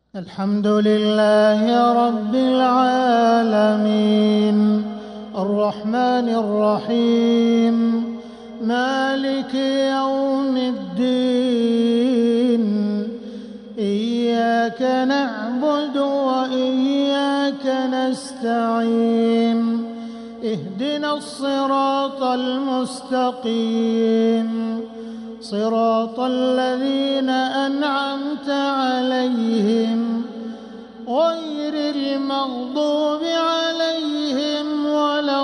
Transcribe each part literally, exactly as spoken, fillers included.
الحمد لله رب العالمين الرحمن الرحيم مالك يوم الدين إياك نعبد وإياك نستعين اهدنا الصراط المستقيم صراط الذين أنعمت عليهم غير المغضوب عليهم ولا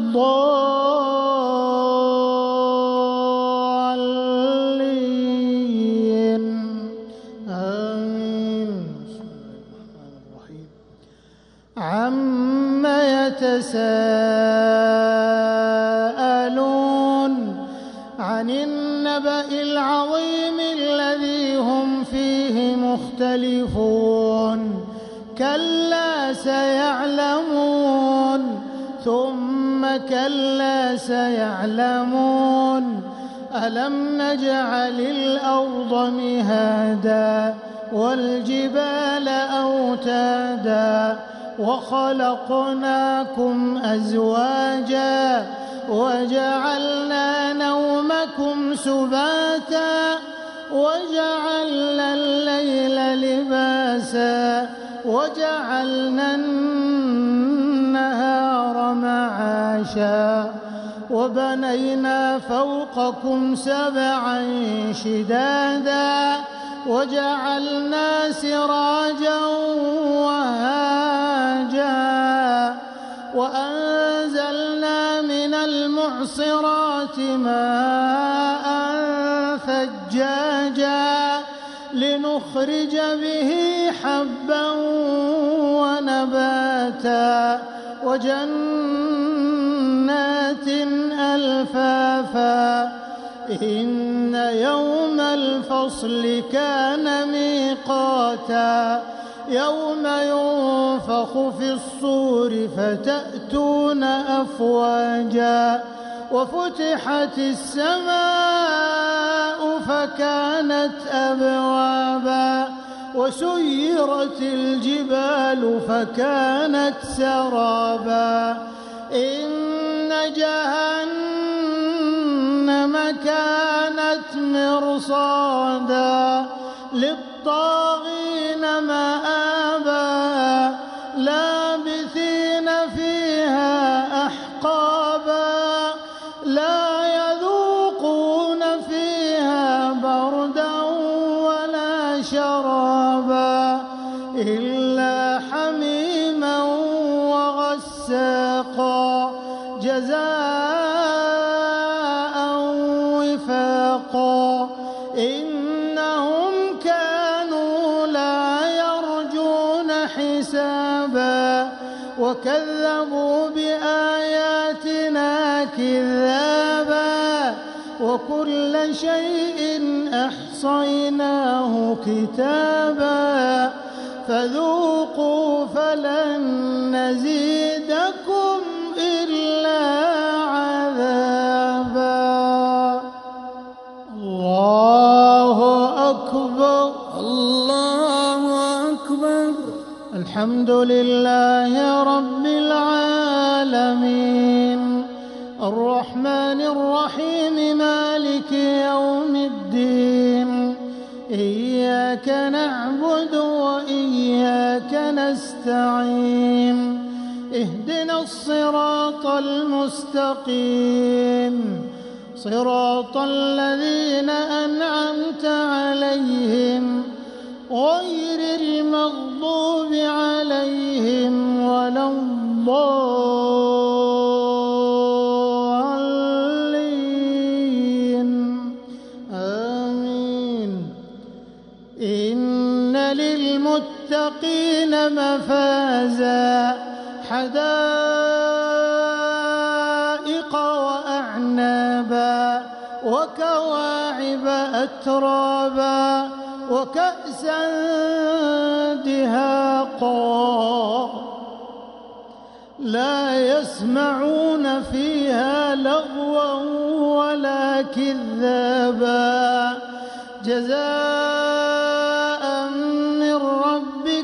الضالين آمين. بسم الله الرحمن الرحيم عم يتساءلون عن النبأ العظيم الذي هم فيه مختلفون كلا سيعلمون ثم كلا سيعلمون ألم نجعل الأرض مهادا والجبال أوتادا وخلقناكم أزواجا وجعلنا نومكم سباتا وجعلنا الليل لباسا وجعلنا النهار معاشا وبنينا فوقكم سبعا شدادا وجعلنا سراجا وهاجا وأنزلنا من المعصرات ماء ثجاجا لنخرج به حبا ونباتا وجنات ألفافا إن يوم الفصل كان ميقاتا يوم ينفخ في الصور فتأتون أفواجا وفتحت السماء فكانت أبوابا وسيرت الجبال فكانت سرابا إن جهنم كانت مرصادا للطاغين مآبا لابثين فيها أحقابا لا يذوقون فيها بردا ولا شرابا إلا حميما وغساقا جزاء وفاقا إنهم كانوا لا يرجون حسابا وكذبوا بآياتنا كذابا وكل شيء أحصيناه كتابا فذوقوا فلن نزيدكم إلا عذابا. الله أكبر الله أكبر. الحمد لله رب العالمين الرحمن الرحيم مالك يوم الدين إياك نعبد وإياك نستعين اهدنا الصراط المستقيم صراط الذين أنعمت عليهم غير المغضوب عليهم ولا الضالين آمين. إن للمتقين مفازا حدائق وأعنابا وكواعب أترابا وكأسا دهاقا لا يسمعون فيها لغوا ولا كذابا جزاء من ربهم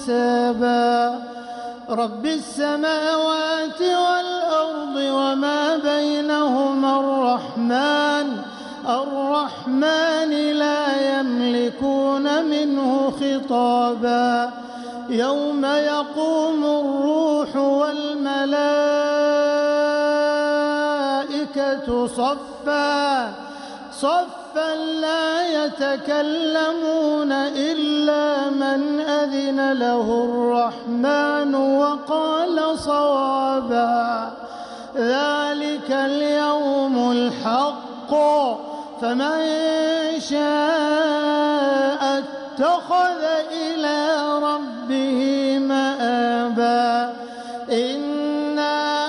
حسابا رب السماوات والأرض وما بينهما الرحمن الرحمن لا يملكون منه خطابا يوم يقوم الروح والملائكة صفا صفا لا يتكلمون إلا من أذن له الرحمن وقال صوابا ذلك اليوم الحق فمن شاء اتخذ إلى ربه مآبا إنا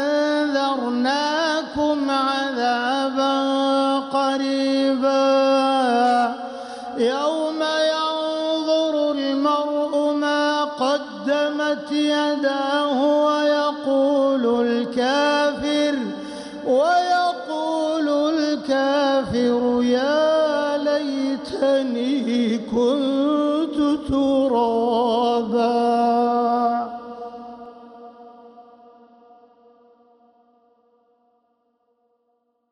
أنذرناكم عذابا قريبا يوم ينظر المرء ما قدمت يداه ويقول الكافر ويقول الكافر يا ليتني كنت ترابا.